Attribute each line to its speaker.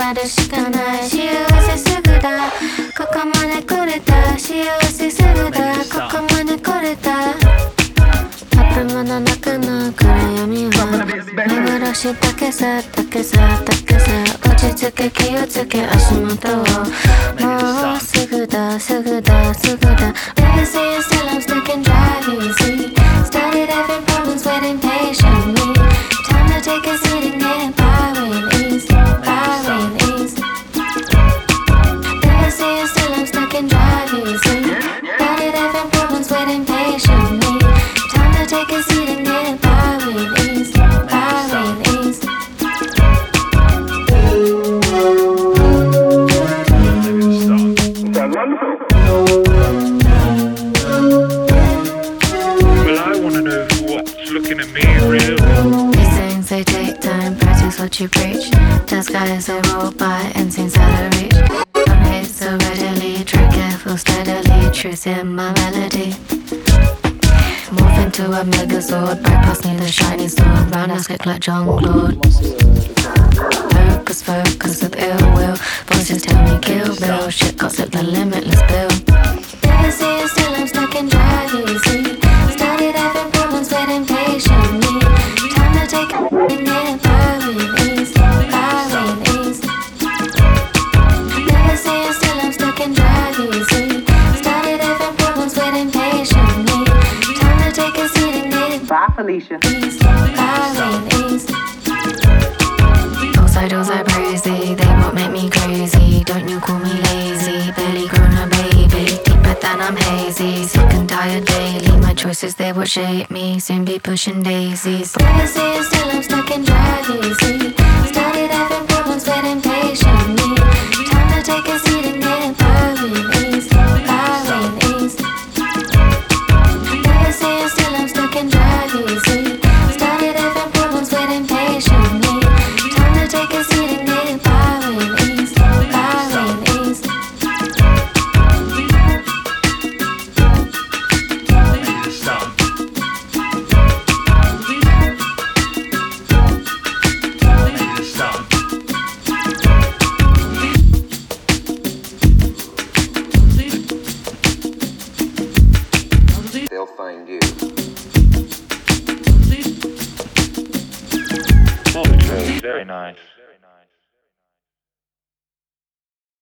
Speaker 1: なるしかない幸せすぐだここまで来れた幸せすぐだここまで来れた頭の中の暗闇は幻だけさだけさだけさ落ち着け気をつけ足元をもうすぐだすぐだすぐだ Legacy is still I'm stuck and driving easy Started having problems waiting patiently Time to take a seat and get by with ease by with ease Legacy is still I'm stuck and driving easy Started having problems waiting patiently Time to take a seat and get by with ease by with ease
Speaker 2: Looking at me real.
Speaker 1: These things they take time, practice what you preach. The skies they roll by and seems out of reach. Don't hate so readily, tread careful steadily, truth in my melody. Morph into a megazord, bypass me the shiny sword, round ass kick like John Claude. Focus, focus with ill will, voices tell me kill bill, shit gossip the limitless bill. Legacy is still I'm stuck and drive easy. Started having problems waiting patiently. Time to take a and get by with ease, by with ease. Legacy is still I'm stuck and drive easy. Started having problems waiting patiently. Time to take a seat and get
Speaker 3: Bye, Felicia.
Speaker 1: ease, by with ease. Those are crazy, they won't make me crazy. Don't you call me lazy, barely grown a baby. Deeper than I'm hazy, sick and tired daily. My choices, they will shape me, soon be pushing daisies. Legacy is still I'm stuck and drive easy.